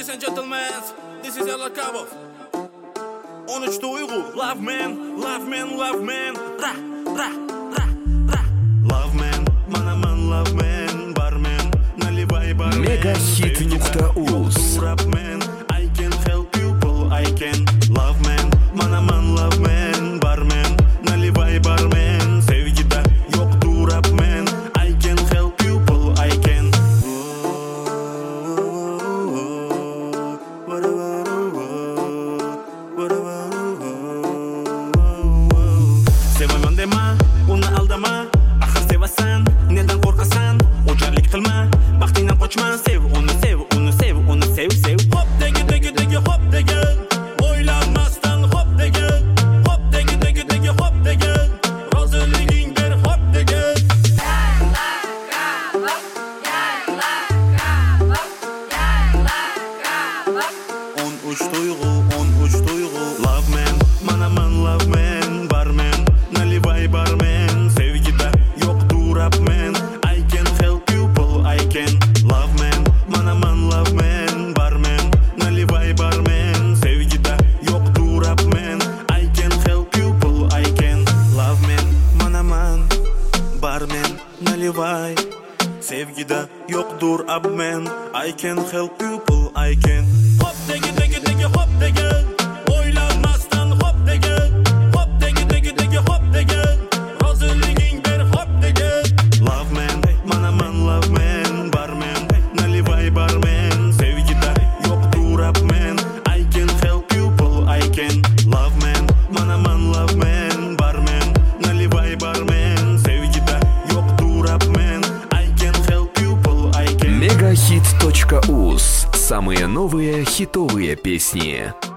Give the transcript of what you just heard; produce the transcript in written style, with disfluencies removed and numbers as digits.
Ladies and gentlemen, this is Ella Kabov. 13 duygu. Love man, love man, love man. Ra, ra, ra, ra. Love man, manaman, love man. Barman, наливай barman. Megahit.uz. I can help people, I can. Love man, manaman, love man. Barman, наливай barman. Sevgide yoktur rapman. I can help people, I can. Sevaman dema, uni aldama. Axir sevasan, nedan qo'rqasan? O'jarlik qilma, baxtingdan qochma. Sev, uni sev, uni sev, uni sev, sev. Hop degi, hop degi. O'ylanmasdan hop degi. Hop degi, hop degi. Roziliging ber hop degi. 13 duygu. Love man, manaman love man. Barman, наливай barman. Sevgide yoktur rapman. I can help people, I can. Love man, manaman love man. Barman, наливай barman. Sevgide yoktur rapman. I can help people, I can. Love man, manaman. Barman, наливай. Sevgide yoktur rapman. I can help people, I can. Hop degi, hop degi. O'ylanmasdan hop degi. Hop degi, hop degi. Roziliging ber hop degi. Love man, manaman love man. Barman, наливай barman. Sevgide yoktur rapman. I can help people, I can. Love man, manaman love man. Barman, наливай barman. Sevgide yoktur rapman. I can help people, I can. Megahit.uz. Самые новые хитовые песни.